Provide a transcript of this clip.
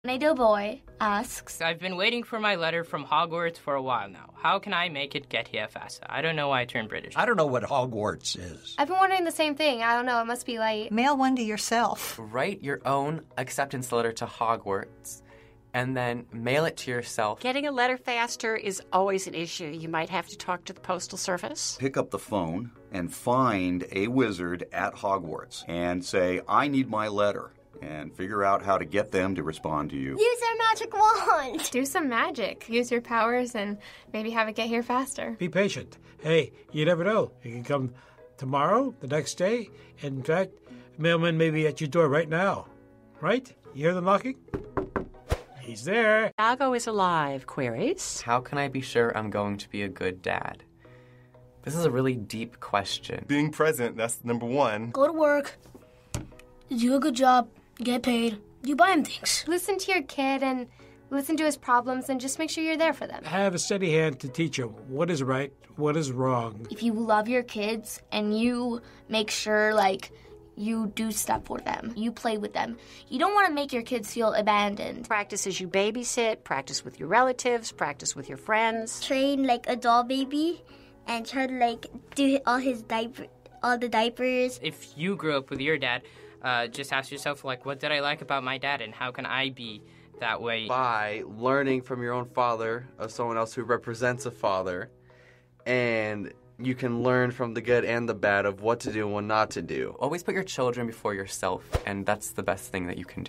Tornado Boy asks, I've been waiting for my letter from Hogwarts for a while now. How can I make it get here faster? I don't know why I turned British. I don't know what Hogwarts is. I've been wondering the same thing. I don't know. It must be late. Mail one to yourself. Write your own acceptance letter to Hogwarts and then mail it to yourself. Getting a letter faster is always an issue. You might have to talk to the Postal Service. Pick up the phone and find a wizard at Hogwarts and say, I need my letter, and figure out how to get them to respond to you. use our magic wand. Do some magic. Use your powers and maybe have it get here faster. Be patient. Hey, you never know. It can come tomorrow, the next day. And in fact, mailman may be at your door right now. Right? You hear the knocking? He's there. Iago is alive. Queries? How can I be sure I'm going to be a good dad? This is a really deep question. Being present, that's number one. Go to work. Do a good job. Get paid. You buy him things. Listen to your kid and listen to his problems and just make sure you're there for them. Have a steady hand to teach him what is right, what is wrong. If you love your kids and you make sure, you do stuff for them, you play with them, you don't want to make your kids feel abandoned. Practice as you babysit. Practice with your relatives. Practice with your friends. Train like a doll baby and try to do all the diapers. If you grew up with your dad, just ask yourself, what did I like about my dad and how can I be that way? By learning from your own father, of someone else who represents a father, and you can learn from the good and the bad of what to do and what not to do. Always put your children before yourself, and that's the best thing that you can do.